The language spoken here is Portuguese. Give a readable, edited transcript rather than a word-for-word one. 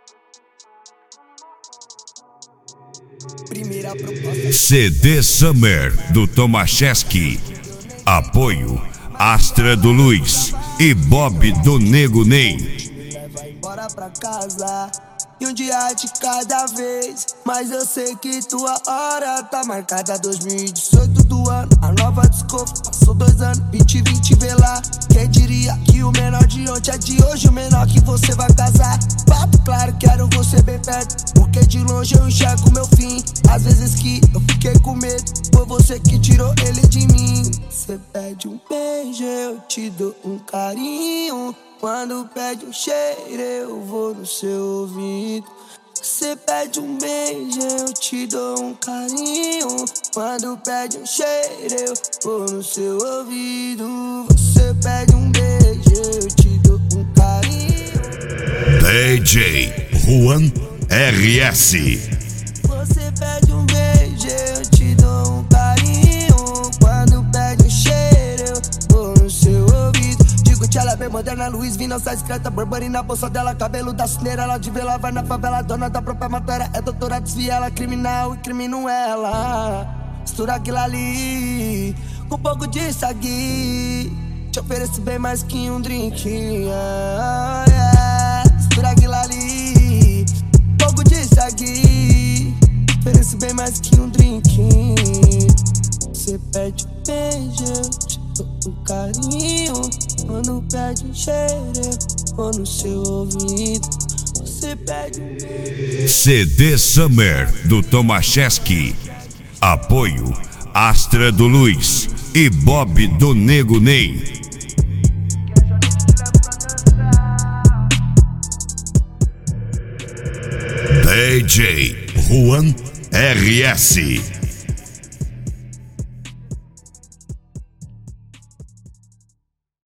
Primeira proposta. CD Summer do Tomaszewski. Apoio Astra do Luiz e Bob do Nego Ney. Me leva embora pra casa e um dia de cada vez. Mas eu sei que tua hora tá marcada. 2018 do ano, a nova desculpa. Passou 2 anos, 2020 vê lá. Quem diria que o menor de ontem é de hoje o menor que você vai casar. Papo claro, quero você bem perto, porque de longe eu enxergo meu fim. Às vezes que eu fiquei com medo, foi você que tirou ele de mim. Você pede um beijo, eu te dou um carinho. Quando pede um cheiro, eu vou no seu ouvido. Você pede um beijo, eu te dou um carinho. Quando pede um cheiro, eu vou no seu ouvido. Você pede um beijo, eu te dou um carinho. DJ Juan RS. Você pede um beijo, eu te dou um carinho. Quando pede um cheiro, eu vou no seu ouvido. Digo que ela é bem moderna, Luiz Vinão, sai discreta, Burberry na bolsa dela, cabelo da cineira, ela de vela, vai na favela, dona da própria matéria, é doutora, desvia ela, criminal, incrimino ela. Mistura aquilo ali, com um pouco de sagui, te ofereço bem mais que um drink, Mistura aquilo ali, um pouco de sagui, ofereço bem mais que um drink. Você pede um beijo, eu te dou um carinho. Quando pede um cheiro, eu vou no seu ouvido. Você pede um beijo. CD Summer do Tomaszewski. Apoio Astra do Luiz e Bob do Nego Ney. DJ Juan RS.